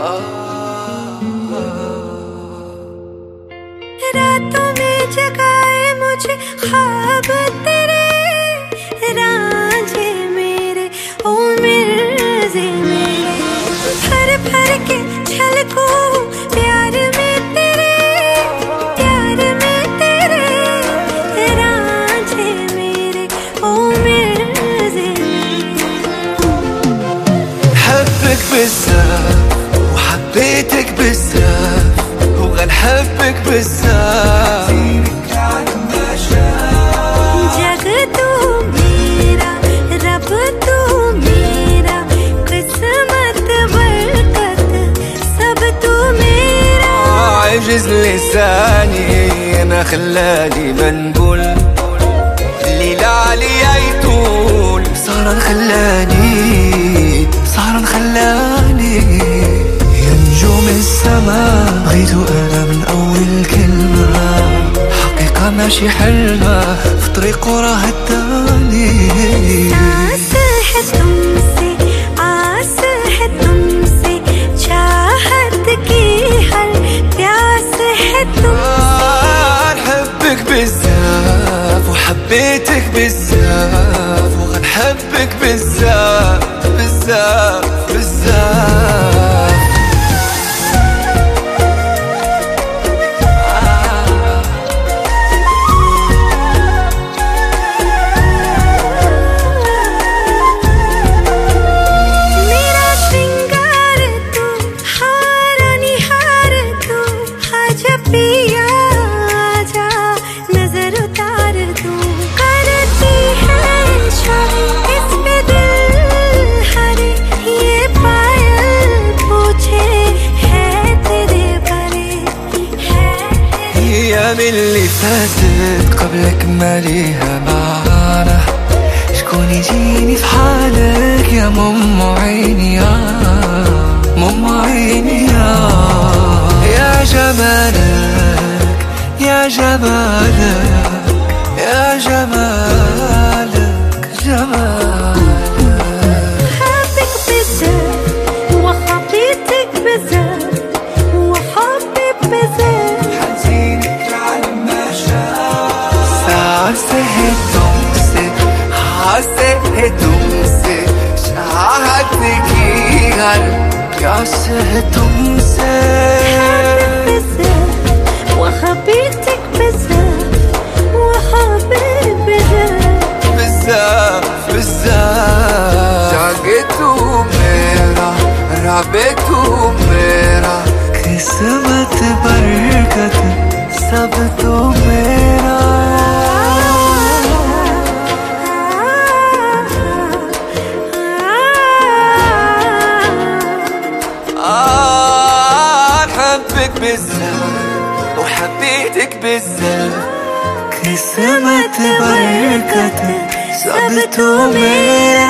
रातों में जगाए मुझे ख्वाब तेरे, रांझे मेरे ओ मिर्ज़े मेरे, भर भर के छलकूं प्यार में तेरे, प्यार में तेरे, रांझे मेरे ओ मिर्ज़े मेरे. حبك بزاف وحبيتك بزاف وغنحبك بزاف. जग तू मेरा, रब तू मेरा, किस्मत बरकत सब तू मेरा. عجز لساني انا خلاني منبول، الليل عليا يطول صار خلاني يا نجوم السماء. بغيتو انا من اول كلمة، حقيقة ماشي حلمة، في طريقه راه هداني. सांस है तुमसे, आस है तुमसे, चाहत की हर प्यास है तुमसे. نحبك بزاف وحبيتك بزاف وغنحبك بزاف بزاف بزاف. मेरा श्रृंगार तू, हारा निहार तू, आजा पिया आजा, नजर उतार तू. करती है शादी इस पे दिल हरे, ये पायल पूछे है तेरे बारे, है ايام اللي فاتت قبلك ما ليها معنى، شكون يجيني في حالك يا ماما عيني، ماما عيني. يا جمالك يا جمالك يا جمالك جمالك. حبك بزاف وحبيتك بزاف وحبك بزاف. حزينك على ما شاء ساعة هتمسي حاسة هتمسي شاعتك يغل كاسة هتمسي. بزاف وحبيتك بزاف وحبك بزاف. بزاف بزاف. جاقتو ميرا رابطو ميرا، قسمت بركت सब तो मेरा. حبك بزاف وحبيتك بزاف، قسمت بركت सब तो मेरा.